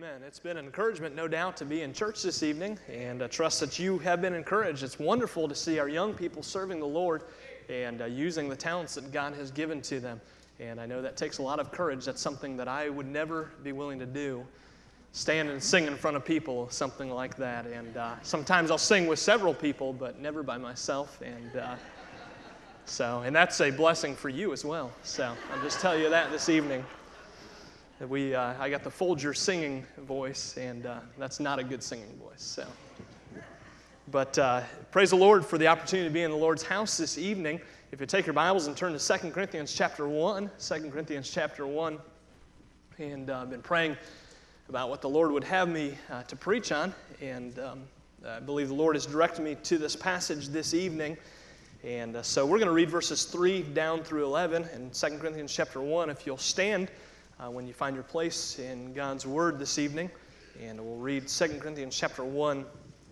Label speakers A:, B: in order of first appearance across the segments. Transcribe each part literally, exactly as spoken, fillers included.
A: Amen. It's been an encouragement, no doubt, to be in church this evening, and I trust that you have been encouraged. It's wonderful to see our young people serving the Lord and uh, using the talents that God has given to them. And I know that takes a lot of courage. That's something that I would never be willing to do, stand and sing in front of people, something like that. And uh, sometimes I'll sing with several people, but never by myself. And uh, so, and that's a blessing for you as well. So I'll just tell you that this evening. We, uh, I got the Folger singing voice, and uh, that's not a good singing voice. So, but uh, praise the Lord for the opportunity to be in the Lord's house this evening. If you take your Bibles and turn to Second Corinthians chapter one, Second Corinthians chapter one, and uh, I've been praying about what the Lord would have me uh, to preach on, and um, I believe the Lord has directed me to this passage this evening. And uh, so we're going to read verses three down through eleven in Second Corinthians chapter one. If you'll stand Uh, when you find your place in God's Word this evening. And we'll read Second Corinthians chapter one,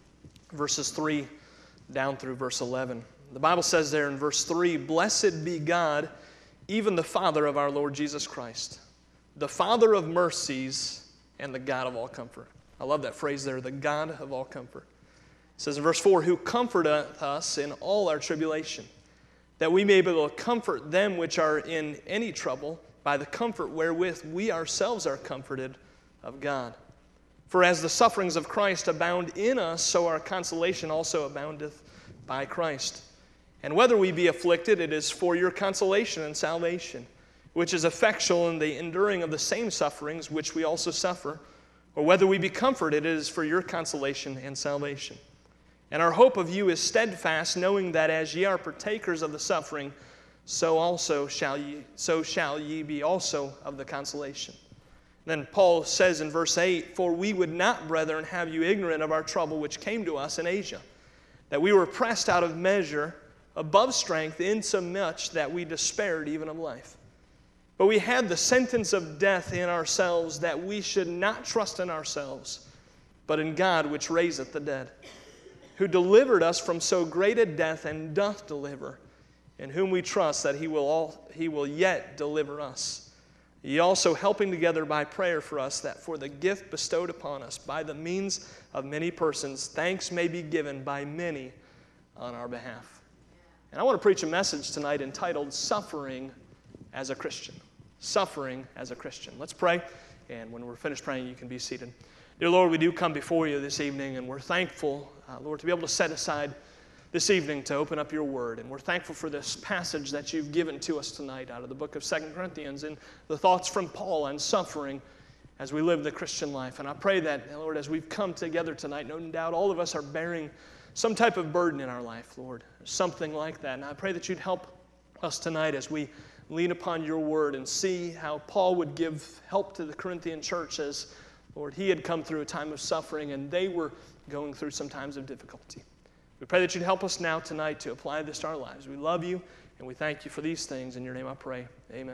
A: verses three down through verse eleven. The Bible says there in verse three, "Blessed be God, even the Father of our Lord Jesus Christ, the Father of mercies and the God of all comfort." I love that phrase there, the God of all comfort. It says in verse four, "Who comforteth us in all our tribulation, that we may be able to comfort them which are in any trouble, by the comfort wherewith we ourselves are comforted of God. For as the sufferings of Christ abound in us, so our consolation also aboundeth by Christ. And whether we be afflicted, it is for your consolation and salvation, which is effectual in the enduring of the same sufferings which we also suffer. Or whether we be comforted, it is for your consolation and salvation. And our hope of you is steadfast, knowing that as ye are partakers of the suffering, so also shall ye, so shall ye be also of the consolation." Then Paul says in verse eight, "For we would not, brethren, have you ignorant of our trouble which came to us in Asia, that we were pressed out of measure, above strength, insomuch that we despaired even of life. But we had the sentence of death in ourselves, that we should not trust in ourselves, but in God which raiseth the dead, who delivered us from so great a death, and doth deliver, in whom we trust that he will all he will yet deliver us. Ye also helping together by prayer for us, that for the gift bestowed upon us by the means of many persons, thanks may be given by many on our behalf." And I want to preach a message tonight entitled "Suffering as a Christian." Suffering as a Christian. Let's pray, and when we're finished praying, you can be seated. Dear Lord, we do come before you this evening, and we're thankful, uh, Lord, to be able to set aside this evening to open up your word. And we're thankful for this passage that you've given to us tonight out of the book of Second Corinthians and the thoughts from Paul on suffering as we live the Christian life. And I pray that, Lord, as we've come together tonight, no doubt all of us are bearing some type of burden in our life, Lord, something like that. And I pray that you'd help us tonight as we lean upon your word and see how Paul would give help to the Corinthian church as, Lord, he had come through a time of suffering and they were going through some times of difficulty. We pray that you'd help us now tonight to apply this to our lives. We love you, and we thank you for these things. In your name I pray. Amen.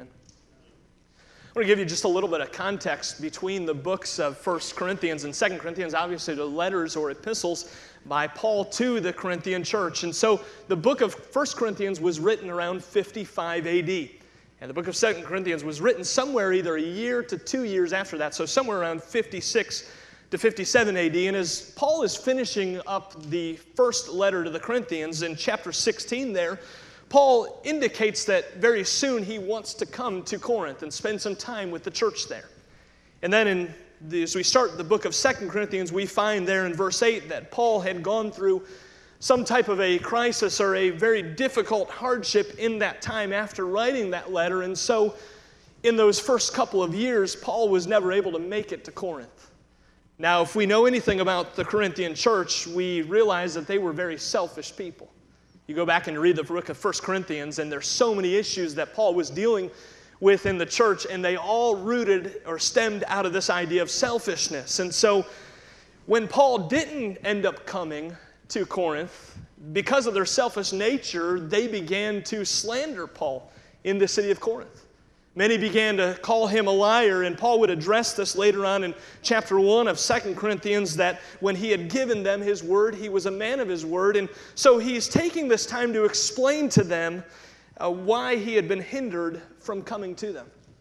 A: I want to give you just a little bit of context between the books of First Corinthians and Second Corinthians, obviously the letters or epistles by Paul to the Corinthian church. And so the book of First Corinthians was written around fifty-five A D, and the book of Second Corinthians was written somewhere either a year to two years after that, so somewhere around fifty-six to fifty-seven A D. And as Paul is finishing up the first letter to the Corinthians in chapter sixteen there, Paul indicates that very soon he wants to come to Corinth and spend some time with the church there. And then in the, as we start the book of Second Corinthians, we find there in verse eight that Paul had gone through some type of a crisis or a very difficult hardship in that time after writing that letter. And so in those first couple of years, Paul was never able to make it to Corinth. Now, if we know anything about the Corinthian church, we realize that they were very selfish people. You go back and read the book of First Corinthians, and there's so many issues that Paul was dealing with in the church, and they all rooted or stemmed out of this idea of selfishness. And so when Paul didn't end up coming to Corinth, because of their selfish nature, they began to slander Paul in the city of Corinth. Many began to call him a liar, and Paul would address this later on in chapter one of Second Corinthians, that when he had given them his word, he was a man of his word. And so he's taking this time to explain to them uh, why he had been hindered from coming to them.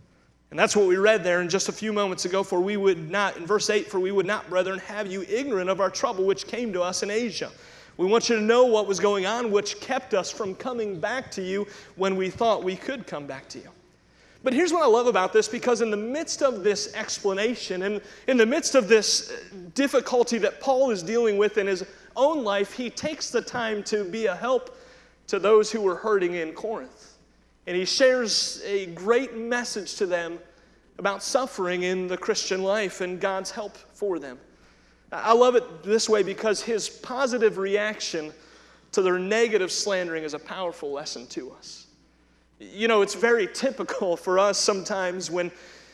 A: And that's what we read there in just a few moments ago. For we would not, in verse eight, for we would not, brethren, have you ignorant of our trouble which came to us in Asia. We want you to know what was going on, which kept us from coming back to you when we thought we could come back to you. But here's what I love about this, because in the midst of this explanation, and in the midst of this difficulty that Paul is dealing with in his own life, he takes the time to be a help to those who were hurting in Corinth. And he shares a great message to them about suffering in the Christian life and God's help for them. I love it this way because his positive reaction to their negative slandering is a powerful lesson to us. You know, it's very typical for us sometimes when,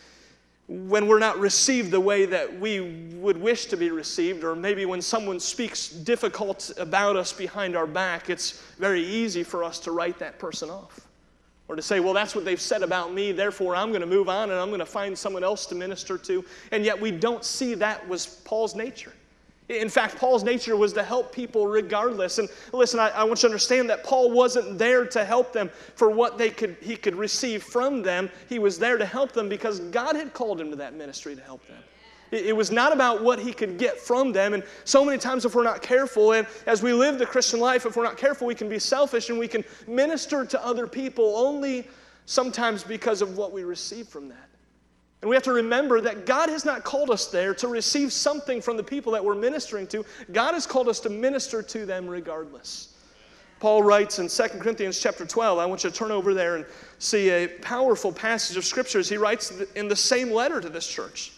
A: when we're not received the way that we would wish to be received, or maybe when someone speaks difficult about us behind our back, it's very easy for us to write that person off. Or to say, well, that's what they've said about me, therefore I'm going to move on and I'm going to find someone else to minister to. And yet we don't see that was Paul's nature. In fact, Paul's nature was to help people regardless. And listen, I, I want you to understand that Paul wasn't there to help them for what they could he could receive from them. He was there to help them because God had called him to that ministry to help them. It, it was not about what he could get from them. And so many times if we're not careful, and as we live the Christian life, if we're not careful, we can be selfish and we can minister to other people only sometimes because of what we receive from that. And we have to remember that God has not called us there to receive something from the people that we're ministering to. God has called us to minister to them regardless. Paul writes in Second Corinthians chapter twelve, I want you to turn over there and see a powerful passage of scriptures. He writes in the same letter to this church.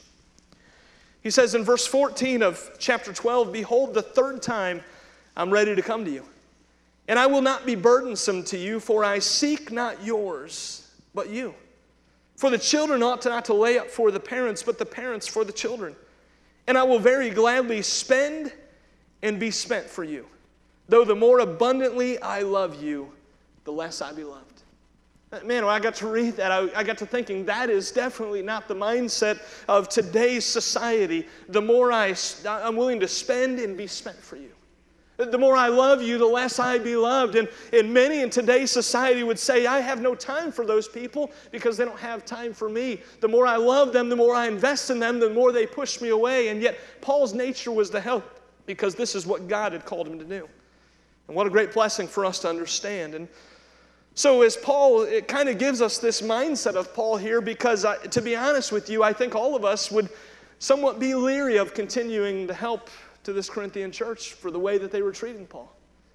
A: He says in verse fourteen of chapter twelve, behold, the third time I'm ready to come to you. And I will not be burdensome to you, for I seek not yours, but you. For the children ought to not to lay up for the parents, but the parents for the children. And I will very gladly spend and be spent for you. Though the more abundantly I love you, the less I be loved. Man, when I got to read that, I, I got to thinking that is definitely not the mindset of today's society. The more I, I'm willing to spend and be spent for you. The more I love you, the less I be loved. And, and many in today's society would say, I have no time for those people because they don't have time for me. The more I love them, the more I invest in them, the more they push me away. And yet Paul's nature was to help because this is what God had called him to do. And what a great blessing for us to understand. And so as Paul, it kind of gives us this mindset of Paul here because I, to be honest with you, I think all of us would somewhat be leery of continuing to help to this Corinthian church for the way that they were treating Paul.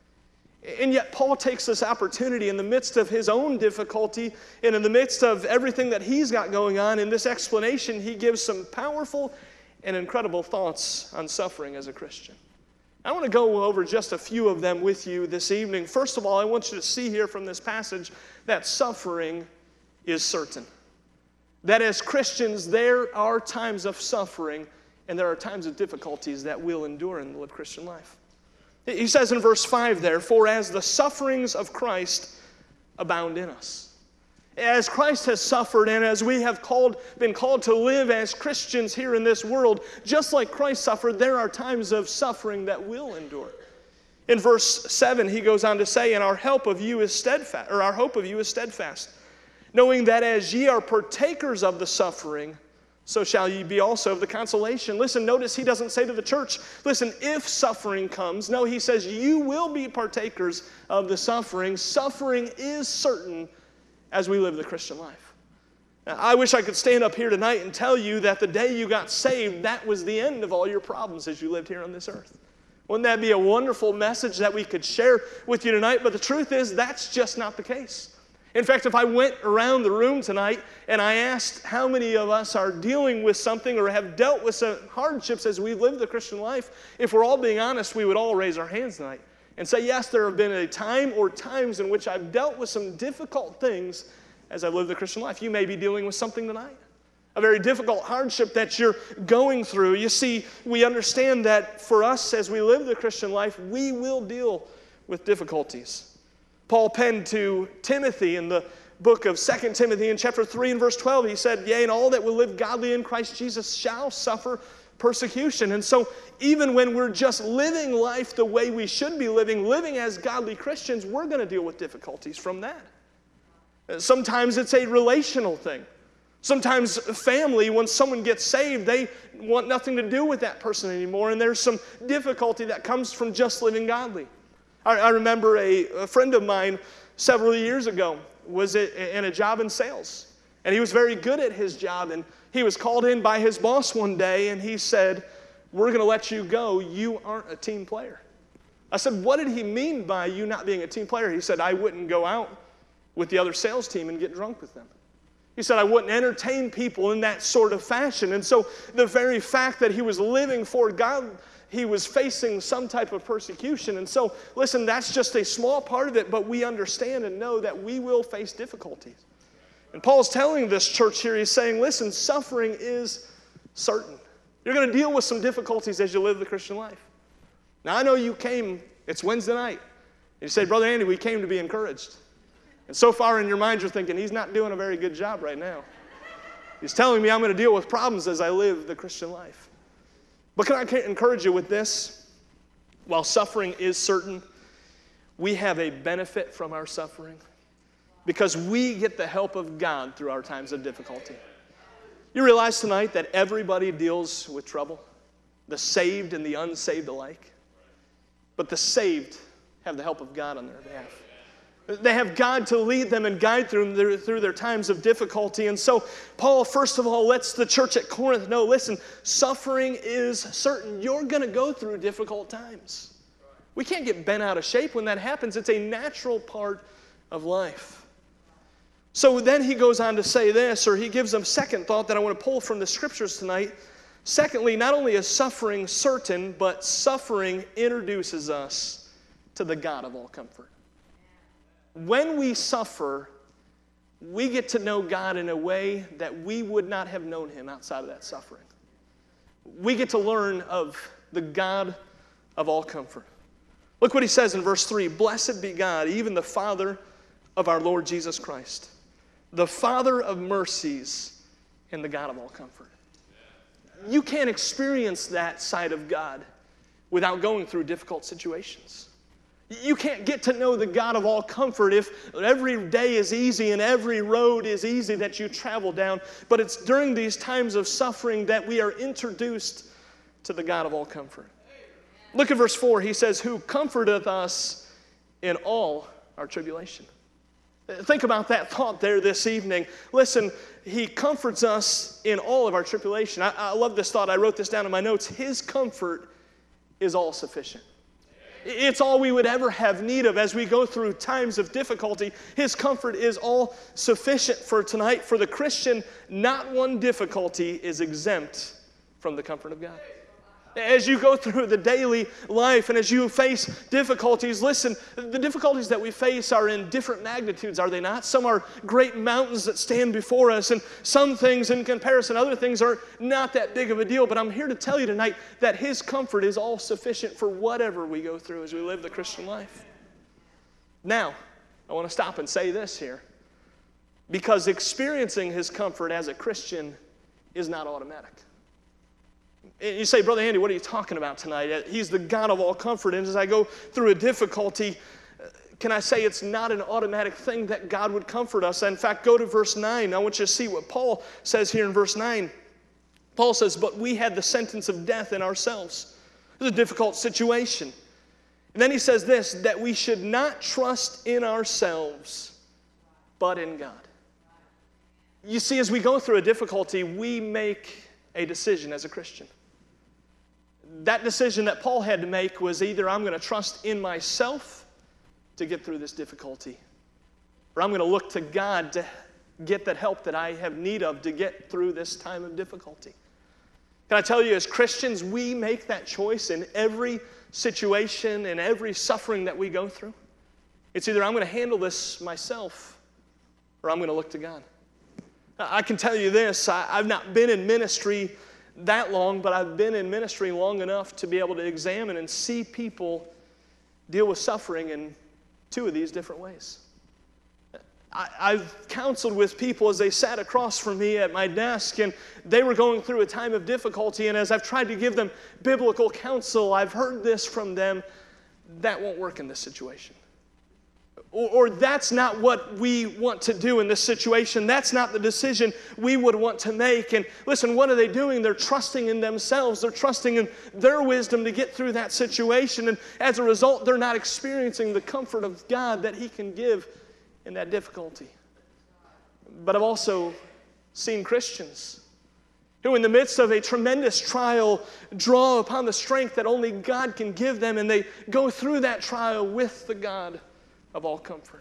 A: And yet Paul takes this opportunity in the midst of his own difficulty and in the midst of everything that he's got going on. In this explanation, he gives some powerful and incredible thoughts on suffering as a Christian. I want to go over just a few of them with you this evening. First of all, I want you to see here from this passage that suffering is certain. That as Christians, there are times of suffering and there are times of difficulties that we'll endure in the Christian life. He says in verse five there, for as the sufferings of Christ abound in us. As Christ has suffered and as we have called, been called to live as Christians here in this world, just like Christ suffered, there are times of suffering that we'll endure. In verse seven, he goes on to say, and our help of you is steadfast, or our hope of you is steadfast, knowing that as ye are partakers of the suffering, so shall ye be also of the consolation. Listen, notice he doesn't say to the church, listen, if suffering comes. No, he says you will be partakers of the suffering. Suffering is certain as we live the Christian life. Now, I wish I could stand up here tonight and tell you that the day you got saved, that was the end of all your problems as you lived here on this earth. Wouldn't that be a wonderful message that we could share with you tonight? But the truth is, that's just not the case. In fact, if I went around the room tonight and I asked how many of us are dealing with something or have dealt with some hardships as we live the Christian life, if we're all being honest, we would all raise our hands tonight and say, yes, there have been a time or times in which I've dealt with some difficult things as I live the Christian life. You may be dealing with something tonight, a very difficult hardship that you're going through. You see, we understand that for us as we live the Christian life, we will deal with difficulties. Paul penned to Timothy in the book of Second Timothy in chapter three and verse twelve, he said, yea, and all that will live godly in Christ Jesus shall suffer persecution. And so even when we're just living life the way we should be living, living as godly Christians, we're going to deal with difficulties from that. Sometimes it's a relational thing. Sometimes family, when someone gets saved, they want nothing to do with that person anymore, and there's some difficulty that comes from just living godly. I, I remember a, a friend of mine several years ago was in a job in sales, and he was very good at his job, and he was called in by his boss one day, and he said, "We're going to let you go. You aren't a team player." I said, "What did he mean by you not being a team player?" He said, "I wouldn't go out with the other sales team and get drunk with them." He said, "I wouldn't entertain people in that sort of fashion." And so the very fact that he was living for God, he was facing some type of persecution. And so, listen, that's just a small part of it, but we understand and know that we will face difficulties. And Paul's telling this church here, he's saying, listen, suffering is certain. You're going to deal with some difficulties as you live the Christian life. Now, I know you came, it's Wednesday night, and you say, "Brother Andy, we came to be encouraged." And so far in your mind, you're thinking, he's not doing a very good job right now. He's telling me I'm going to deal with problems as I live the Christian life. But can I encourage you with this? While suffering is certain, we have a benefit from our suffering because we get the help of God through our times of difficulty. You realize tonight that everybody deals with trouble, the saved and the unsaved alike. But the saved have the help of God on their behalf. They have God to lead them and guide through their, through their times of difficulty. And so Paul, first of all, lets the church at Corinth know, listen, suffering is certain. You're going to go through difficult times. We can't get bent out of shape when that happens. It's a natural part of life. So then he goes on to say this, or he gives them second thought that I want to pull from the scriptures tonight. Secondly, not only is suffering certain, but suffering introduces us to the God of all comfort. When we suffer, we get to know God in a way that we would not have known him outside of that suffering. We get to learn of the God of all comfort. Look what he says in verse three. "Blessed be God, even the Father of our Lord Jesus Christ, the Father of mercies and the God of all comfort." You can't experience that side of God without going through difficult situations. You can't get to know the God of all comfort if every day is easy and every road is easy that you travel down. But it's during these times of suffering that we are introduced to the God of all comfort. Look at verse four. He says, "Who comforteth us in all our tribulation." Think about that thought there this evening. Listen, he comforts us in all of our tribulation. I, I love this thought. I wrote this down in my notes. His comfort is all sufficient. It's all we would ever have need of as we go through times of difficulty. His comfort is all sufficient for tonight. For the Christian, not one difficulty is exempt from the comfort of God. As you go through the daily life and as you face difficulties, listen, the difficulties that we face are in different magnitudes, are they not? Some are great mountains that stand before us, and some things in comparison, other things are not that big of a deal. But I'm here to tell you tonight that his comfort is all sufficient for whatever we go through as we live the Christian life. Now, I want to stop and say this here, because experiencing his comfort as a Christian is not automatic. You say, "Brother Andy, what are you talking about tonight?" He's the God of all comfort. And as I go through a difficulty, can I say it's not an automatic thing that God would comfort us? In fact, go to verse nine. I want you to see what Paul says here in verse nine. Paul says, "But we had the sentence of death in ourselves." It's a difficult situation. And then he says this, that we should not trust in ourselves, but in God. You see, as we go through a difficulty, we make a decision as a Christian. That decision that Paul had to make was either I'm going to trust in myself to get through this difficulty, or I'm going to look to God to get that help that I have need of to get through this time of difficulty. Can I tell you, as Christians, we make that choice in every situation and every suffering that we go through. It's either I'm going to handle this myself or I'm going to look to God. I can tell you this, I, I've not been in ministry that long, but I've been in ministry long enough to be able to examine and see people deal with suffering in two of these different ways. I, I've counseled with people as they sat across from me at my desk, and they were going through a time of difficulty, and as I've tried to give them biblical counsel, I've heard this from them, that won't work in this situation. Or, or that's not what we want to do in this situation. That's not the decision we would want to make. And listen, what are they doing? They're trusting in themselves. They're trusting in their wisdom to get through that situation. And as a result, they're not experiencing the comfort of God that He can give in that difficulty. But I've also seen Christians who in the midst of a tremendous trial draw upon the strength that only God can give them, and they go through that trial with the God of all comfort.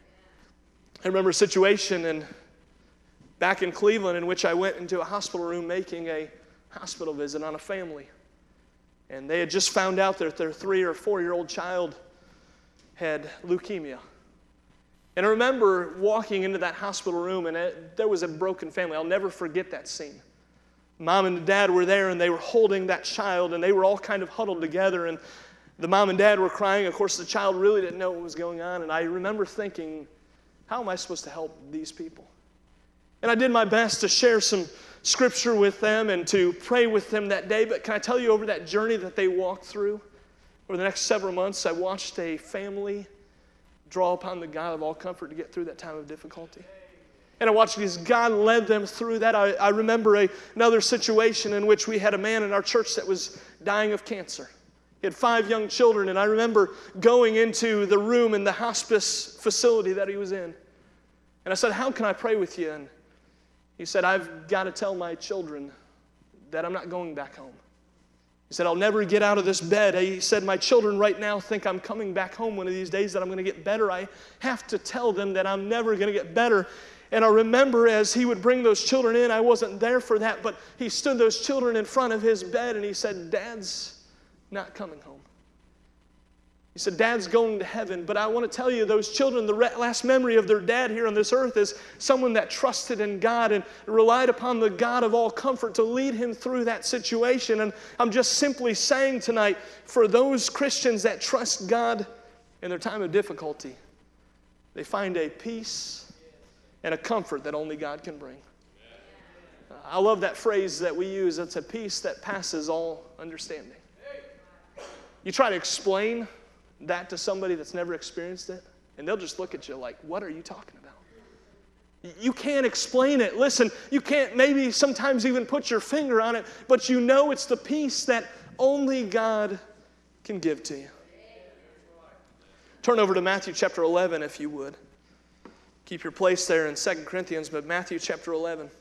A: I remember a situation in, back in Cleveland in which I went into a hospital room making a hospital visit on a family. And they had just found out that their three or four-year-old child had leukemia. And I remember walking into that hospital room, and it, there was a broken family. I'll never forget that scene. Mom and dad were there, and they were holding that child, and they were all kind of huddled together, and the mom and dad were crying. Of course, the child really didn't know what was going on, and I remember thinking, how am I supposed to help these people? And I did my best to share some scripture with them and to pray with them that day, but can I tell you, over that journey that they walked through, over the next several months, I watched a family draw upon the God of all comfort to get through that time of difficulty. And I watched as God led them through that. I, I remember a, another situation in which we had a man in our church that was dying of cancer. He had five young children, and I remember going into the room in the hospice facility that he was in. And I said, how can I pray with you? And he said, I've got to tell my children that I'm not going back home. He said, I'll never get out of this bed. He said, my children right now think I'm coming back home one of these days, that I'm going to get better. I have to tell them that I'm never going to get better. And I remember as he would bring those children in, I wasn't there for that, but he stood those children in front of his bed and he said, Dad's not coming home. He said, Dad's going to heaven. But I want to tell you, those children, the last memory of their dad here on this earth is someone that trusted in God and relied upon the God of all comfort to lead him through that situation. And I'm just simply saying tonight, for those Christians that trust God in their time of difficulty, they find a peace and a comfort that only God can bring. I love that phrase that we use. It's a peace that passes all understanding. You try to explain that to somebody that's never experienced it, and they'll just look at you like, what are you talking about? You can't explain it. Listen, you can't maybe sometimes even put your finger on it, but you know it's the peace that only God can give to you. Turn over to Matthew chapter eleven, if you would. Keep your place there in Second Corinthians, but Matthew chapter eleven.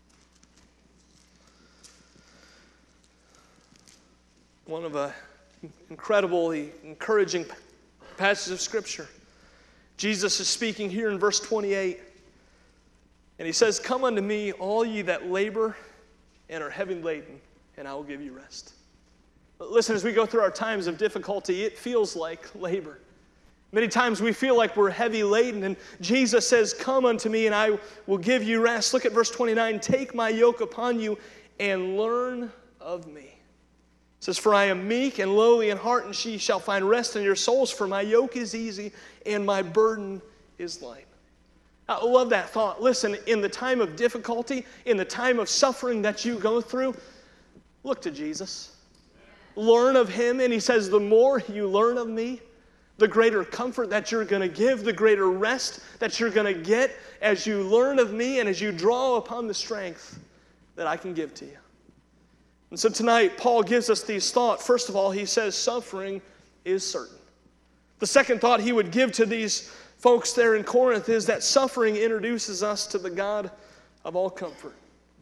A: One of a incredibly encouraging passage of Scripture. Jesus is speaking here in verse twenty-eight, and he says, come unto me, all ye that labor and are heavy laden, and I will give you rest. But listen, as we go through our times of difficulty, it feels like labor. Many times we feel like we're heavy laden, and Jesus says, come unto me and I will give you rest. Look at verse twenty-nine, take my yoke upon you and learn of me. It says, for I am meek and lowly in heart, and ye shall find rest in your souls, for my yoke is easy and my burden is light. I love that thought. Listen, in the time of difficulty, in the time of suffering that you go through, look to Jesus. Learn of him, and he says, the more you learn of me, the greater comfort that you're going to give, the greater rest that you're going to get as you learn of me and as you draw upon the strength that I can give to you. And so tonight, Paul gives us these thoughts. First of all, he says suffering is certain. The second thought he would give to these folks there in Corinth is that suffering introduces us to the God of all comfort.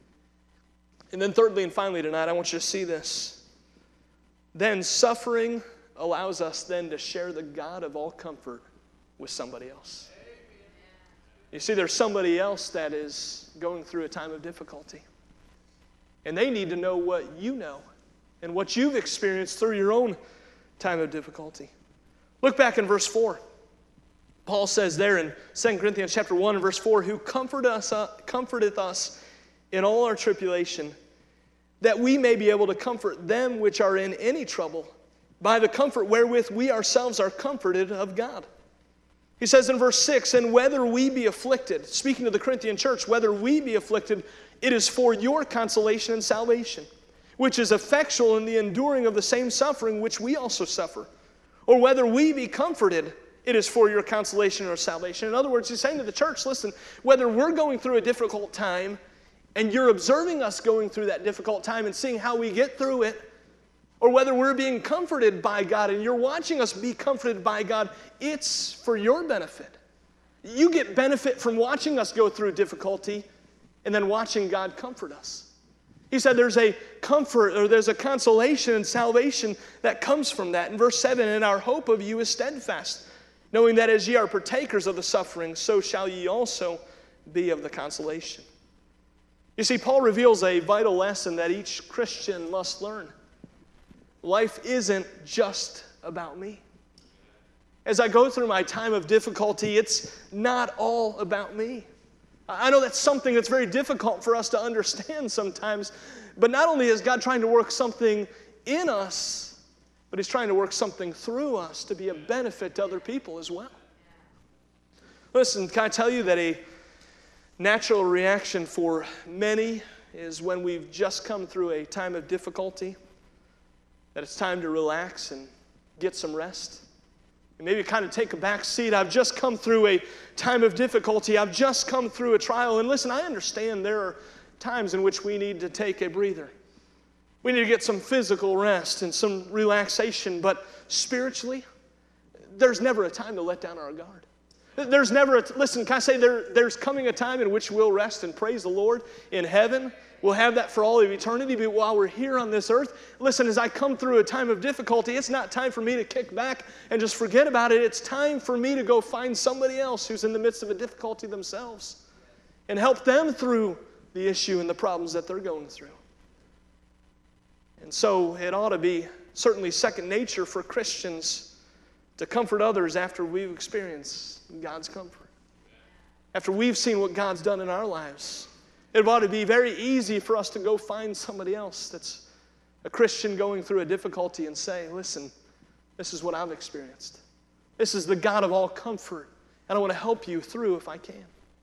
A: And then thirdly and finally tonight, I want you to see this. Then suffering allows us then to share the God of all comfort with somebody else. You see, there's somebody else that is going through a time of difficulty. And they need to know what you know and what you've experienced through your own time of difficulty. Look back in verse four. Paul says there in Second Corinthians chapter one and verse four, who comfort us, uh, comforteth us in all our tribulation, that we may be able to comfort them which are in any trouble, by the comfort wherewith we ourselves are comforted of God. He says in verse six, and whether we be afflicted, speaking to the Corinthian church, whether we be afflicted, it is for your consolation and salvation, which is effectual in the enduring of the same suffering which we also suffer. Or whether we be comforted, it is for your consolation or salvation. In other words, he's saying to the church, listen, whether we're going through a difficult time and you're observing us going through that difficult time and seeing how we get through it, or whether we're being comforted by God and you're watching us be comforted by God, it's for your benefit. You get benefit from watching us go through difficulty and then watching God comfort us. He said there's a comfort or there's a consolation and salvation that comes from that. In verse seven, and our hope of you is steadfast, knowing that as ye are partakers of the suffering, so shall ye also be of the consolation. You see, Paul reveals a vital lesson that each Christian must learn. Life isn't just about me. As I go through my time of difficulty, it's not all about me. I know that's something that's very difficult for us to understand sometimes, but not only is God trying to work something in us, but he's trying to work something through us to be a benefit to other people as well. Listen, can I tell you that a natural reaction for many is when we've just come through a time of difficulty, that it's time to relax and get some rest. And maybe kind of take a back seat. I've just come through a time of difficulty. I've just come through a trial. And listen, I understand there are times in which we need to take a breather. We need to get some physical rest and some relaxation. But spiritually, there's never a time to let down our guard. There's never a, listen, can I say there, there's coming a time in which we'll rest and praise the Lord in heaven. We'll have that for all of eternity, but while we're here on this earth, listen, as I come through a time of difficulty, it's not time for me to kick back and just forget about it. It's time for me to go find somebody else who's in the midst of a difficulty themselves and help them through the issue and the problems that they're going through. And so it ought to be certainly second nature for Christians to comfort others after we've experienced God's comfort, after we've seen what God's done in our lives. It ought to be very easy for us to go find somebody else that's a Christian going through a difficulty and say, listen, this is what I've experienced. This is the God of all comfort, and I want to help you through if I can.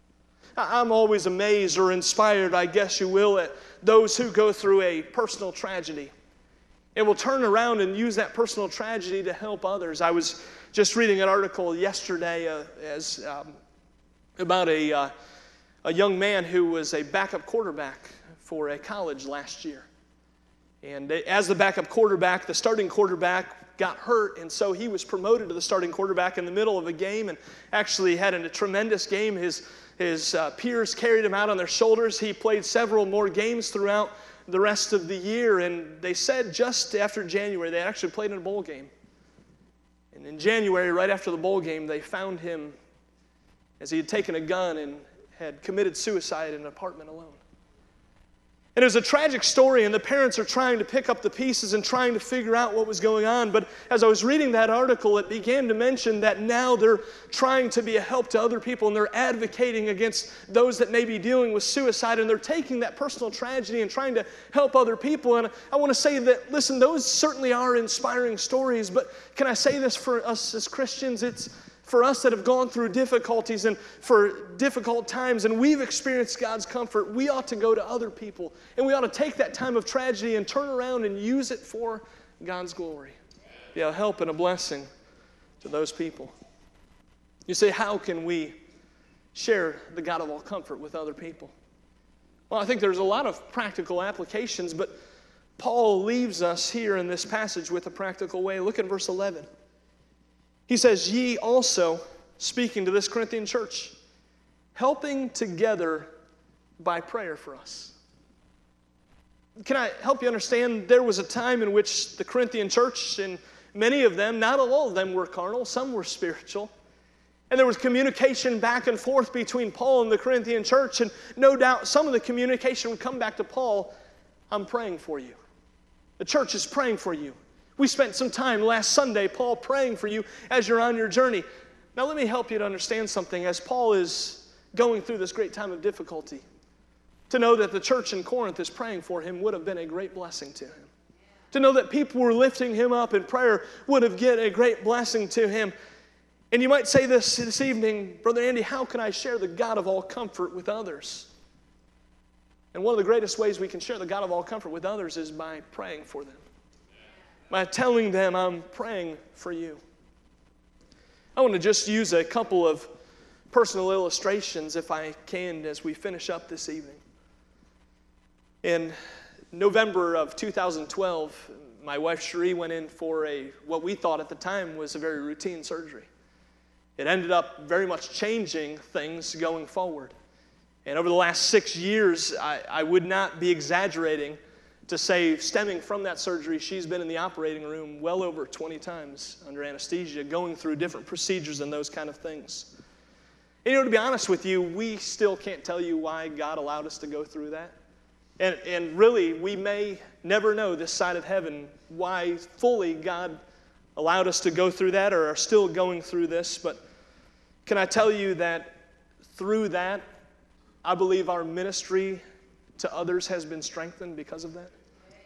A: I'm always amazed or inspired, I guess you will, at those who go through a personal tragedy and will turn around and use that personal tragedy to help others. I was just reading an article yesterday uh, as um, about a... Uh, a young man who was a backup quarterback for a college last year. And as the backup quarterback, the starting quarterback got hurt, and so he was promoted to the starting quarterback in the middle of a game and actually had a tremendous game. His, his uh, peers carried him out on their shoulders. He played several more games throughout the rest of the year, and they said just after January, they actually played in a bowl game. And in January, right after the bowl game, they found him as he had taken a gun and had committed suicide in an apartment alone. And it was a tragic story, and the parents are trying to pick up the pieces and trying to figure out what was going on. But as I was reading that article, it began to mention that now they're trying to be a help to other people, and they're advocating against those that may be dealing with suicide, and they're taking that personal tragedy and trying to help other people. And I want to say that, listen, those certainly are inspiring stories, but can I say this for us as Christians? It's for us that have gone through difficulties and for difficult times and we've experienced God's comfort, we ought to go to other people and we ought to take that time of tragedy and turn around and use it for God's glory. Be a help and a blessing to those people. You say, how can we share the God of all comfort with other people? Well, I think there's a lot of practical applications, but Paul leaves us here in this passage with a practical way. Look at verse eleven. He says, ye also, speaking to this Corinthian church, helping together by prayer for us. Can I help you understand? There was a time in which the Corinthian church, and many of them, not all of them were carnal, some were spiritual. And there was communication back and forth between Paul and the Corinthian church, and no doubt some of the communication would come back to Paul, I'm praying for you. The church is praying for you. We spent some time last Sunday, Paul, praying for you as you're on your journey. Now let me help you to understand something. As Paul is going through this great time of difficulty, to know that the church in Corinth is praying for him would have been a great blessing to him. To know that people were lifting him up in prayer would have been a great blessing to him. And you might say this this evening, Brother Andy, how can I share the God of all comfort with others? And one of the greatest ways we can share the God of all comfort with others is by praying for them. By telling them, I'm praying for you. I want to just use a couple of personal illustrations, if I can, as we finish up this evening. In November of two thousand twelve, my wife Cherie went in for a what we thought at the time was a very routine surgery. It ended up very much changing things going forward. And over the last six years, I, I would not be exaggerating to say, stemming from that surgery, she's been in the operating room well over twenty times under anesthesia, going through different procedures and those kind of things. And, you know, to be honest with you, we still can't tell you why God allowed us to go through that. And, and really, we may never know this side of heaven why fully God allowed us to go through that or are still going through this. But can I tell you that through that, I believe our ministry to others has been strengthened because of that.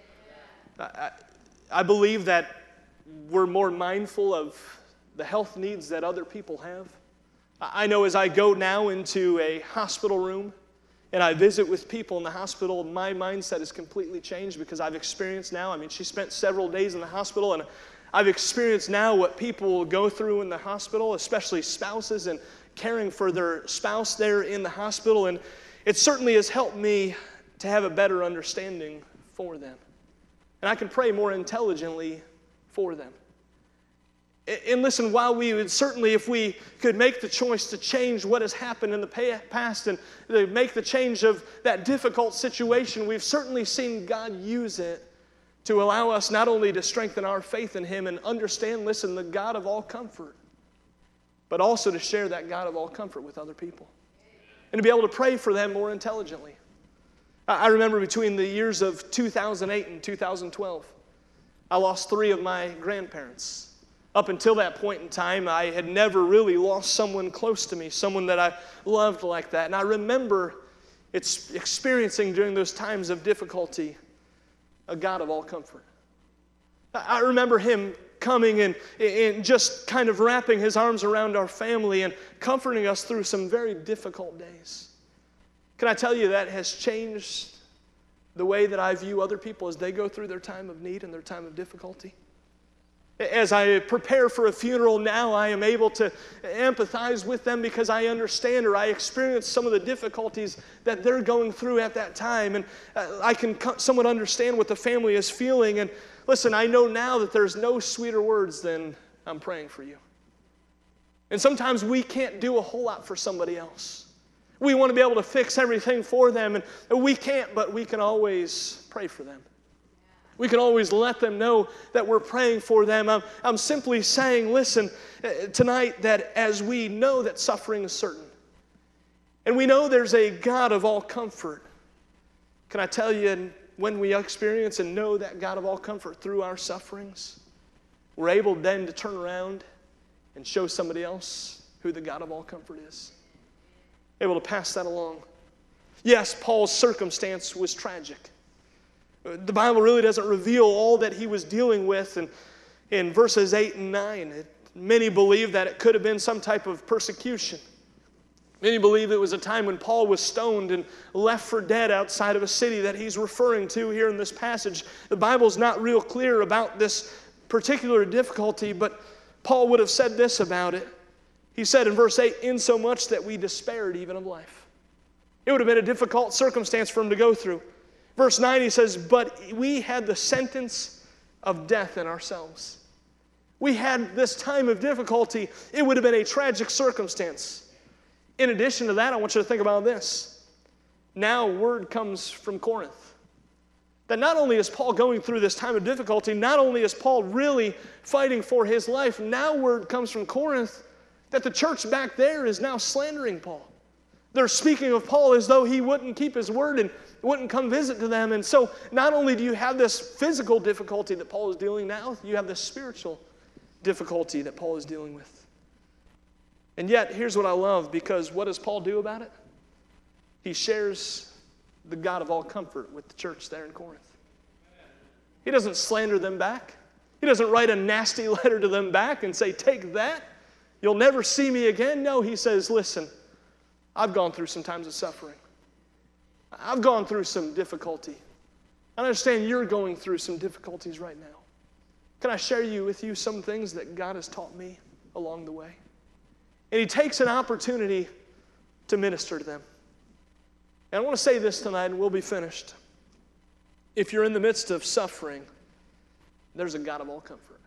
A: I, I believe that we're more mindful of the health needs that other people have. I know as I go now into a hospital room and I visit with people in the hospital, my mindset has completely changed because I've experienced now, I mean, she spent several days in the hospital, and I've experienced now what people go through in the hospital, especially spouses and caring for their spouse there in the hospital, and it certainly has helped me to have a better understanding for them. And I can pray more intelligently for them. And listen, while we would certainly, if we could make the choice to change what has happened in the past and to make the change of that difficult situation, we've certainly seen God use it to allow us not only to strengthen our faith in Him and understand, listen, the God of all comfort, but also to share that God of all comfort with other people. And to be able to pray for them more intelligently. I remember between the years of two thousand eight and two thousand twelve, I lost three of my grandparents. Up until that point in time, I had never really lost someone close to me, someone that I loved like that. And I remember it's experiencing during those times of difficulty a God of all comfort. I remember Him coming and, and just kind of wrapping His arms around our family and comforting us through some very difficult days. Can I tell you that has changed the way that I view other people as they go through their time of need and their time of difficulty? As I prepare for a funeral now, I am able to empathize with them because I understand or I experience some of the difficulties that they're going through at that time. And I can somewhat understand what the family is feeling. And listen, I know now that there's no sweeter words than I'm praying for you. And sometimes we can't do a whole lot for somebody else. We want to be able to fix everything for them, and we can't, but we can always pray for them. We can always let them know that we're praying for them. I'm, I'm simply saying, listen, tonight that as we know that suffering is certain, and we know there's a God of all comfort, can I tell you, when we experience and know that God of all comfort through our sufferings, we're able then to turn around and show somebody else who the God of all comfort is. Able to pass that along. Yes, Paul's circumstance was tragic. The Bible really doesn't reveal all that he was dealing with in, in verses eight and nine. It, many believe that it could have been some type of persecution. Many believe it was a time when Paul was stoned and left for dead outside of a city that he's referring to here in this passage. The Bible's not real clear about this particular difficulty, but Paul would have said this about it. He said in verse eight, insomuch that we despaired even of life. It would have been a difficult circumstance for him to go through. Verse nine, he says, but we had the sentence of death in ourselves. We had this time of difficulty. It would have been a tragic circumstance. In addition to that, I want you to think about this. Now word comes from Corinth. That not only is Paul going through this time of difficulty, not only is Paul really fighting for his life, now word comes from Corinth that the church back there is now slandering Paul. They're speaking of Paul as though he wouldn't keep his word and wouldn't come visit to them. And so not only do you have this physical difficulty that Paul is dealing now, you have this spiritual difficulty that Paul is dealing with. And yet, here's what I love, because what does Paul do about it? He shares the God of all comfort with the church there in Corinth. He doesn't slander them back. He doesn't write a nasty letter to them back and say, take that, you'll never see me again. No, he says, listen, I've gone through some times of suffering. I've gone through some difficulty. I understand you're going through some difficulties right now. Can I share you with you some things that God has taught me along the way? And he takes an opportunity to minister to them. And I want to say this tonight, and we'll be finished. If you're in the midst of suffering, there's a God of all comfort.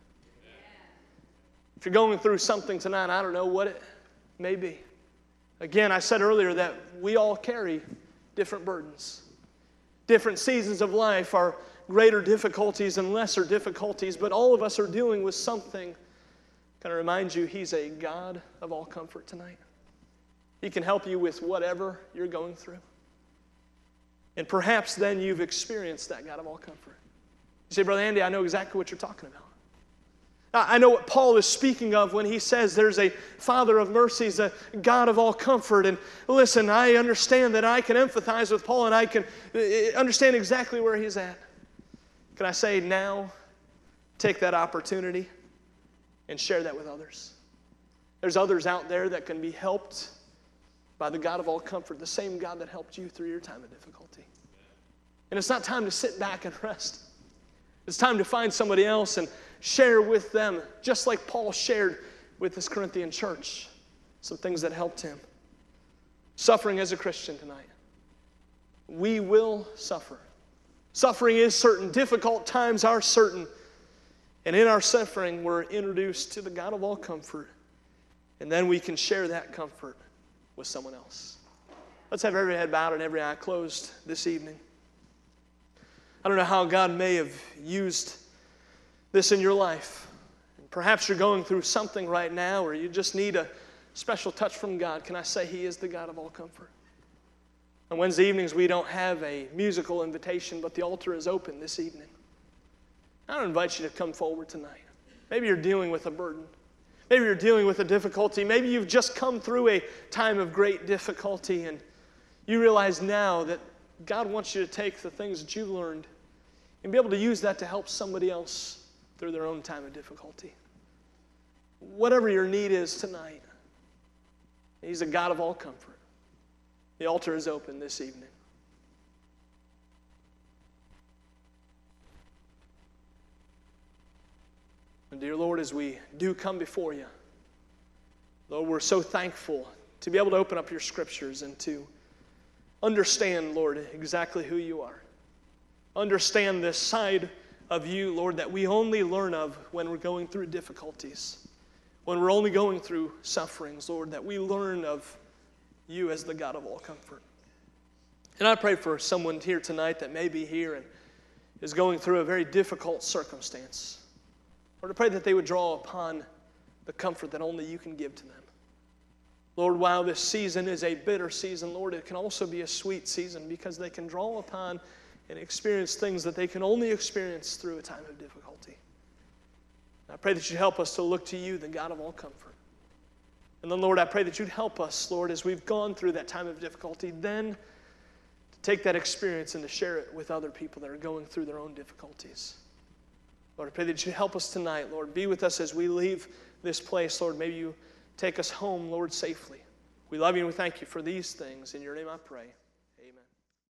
A: If you're going through something tonight, I don't know what it may be. Again, I said earlier that we all carry different burdens. Different seasons of life are greater difficulties and lesser difficulties, but all of us are dealing with something. Can I remind you, He's a God of all comfort tonight. He can help you with whatever you're going through. And perhaps then you've experienced that God of all comfort. You say, Brother Andy, I know exactly what you're talking about. I know what Paul is speaking of when he says there's a Father of mercies, a God of all comfort. And listen, I understand that I can empathize with Paul and I can understand exactly where he's at. Can I say now, take that opportunity and share that with others? There's others out there that can be helped by the God of all comfort, the same God that helped you through your time of difficulty. And it's not time to sit back and rest. It's time to find somebody else and share with them, just like Paul shared with this Corinthian church, some things that helped him. Suffering as a Christian tonight. We will suffer. Suffering is certain. Difficult times are certain. And in our suffering, we're introduced to the God of all comfort. And then we can share that comfort with someone else. Let's have every head bowed and every eye closed this evening. I don't know how God may have used this in your life. Perhaps you're going through something right now or you just need a special touch from God. Can I say He is the God of all comfort? On Wednesday evenings, we don't have a musical invitation, but the altar is open this evening. I don't invite you to come forward tonight. Maybe you're dealing with a burden. Maybe you're dealing with a difficulty. Maybe you've just come through a time of great difficulty and you realize now that God wants you to take the things that you've learned and be able to use that to help somebody else through their own time of difficulty. Whatever your need is tonight, He's a God of all comfort. The altar is open this evening. And dear Lord, as we do come before you, Lord, we're so thankful to be able to open up your scriptures and to understand, Lord, exactly who you are. Understand this side of you, Lord, that we only learn of when we're going through difficulties, when we're only going through sufferings, Lord, that we learn of you as the God of all comfort. And I pray for someone here tonight that may be here and is going through a very difficult circumstance. Lord, I pray that they would draw upon the comfort that only you can give to them. Lord, while this season is a bitter season, Lord, it can also be a sweet season because they can draw upon and experience things that they can only experience through a time of difficulty. I pray that you'd help us to look to you, the God of all comfort. And then, Lord, I pray that you'd help us, Lord, as we've gone through that time of difficulty, then to take that experience and to share it with other people that are going through their own difficulties. Lord, I pray that you'd help us tonight, Lord. Be with us as we leave this place, Lord. Maybe you take us home, Lord, safely. We love you and we thank you for these things. In your name I pray.